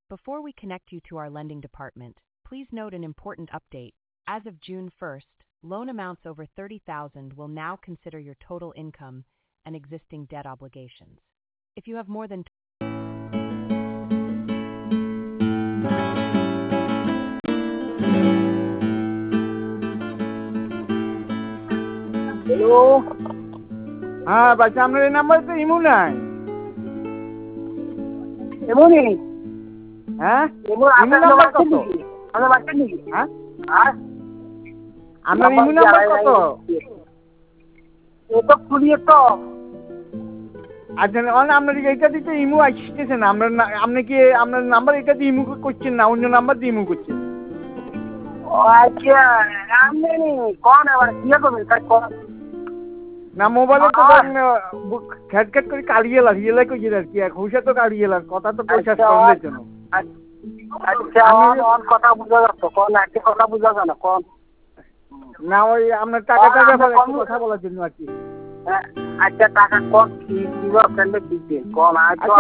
Before we connect you to our lending department, please note an important update. As of June 1st, loan amounts over $30,000 will now consider your total income and existing debt obligations. If you have more than hello, হ্যাঁ বাচ্চা আপনার এই number তো ইমু নাই। এমনই হ্যাঁ ইমু ইমু আপনার নাম্বার বাচ্চা কত? নাকি? আপনার বাচ্চা নাকি? হ্যাঁ আর আপনার ইমু নাম্বার কত? এ তো খুলিয়ে তো আচ্ছা আপনার এইটা দিতে ইমু আসতেছে না। আপনি কি আপনার নাম্বার এটা দিয়ে ইমু করছেন না অন্য নাম্বার দিয়ে ইমু করছেন? আচ্ছা আপনি কোন এবার কি করবেন তাই কোন না মোবাইলে তো খেট খেট করে কাড়িয়ে লাগিয়ে কইছে আর কি খুশে তো কাড়িয়ে কথা তো পয়সা করার জন্য। আচ্ছা অন কথা বুঝা যাচ্ছে কোন একটা কথা বুঝা যায় না কোন না ওই আপনার টাকাটার ব্যাপারে একটু কথা বলার জন্য আর কি। আচ্ছা টাকা কোন কি কিভাবে ফেললে দিবেন কোন আজ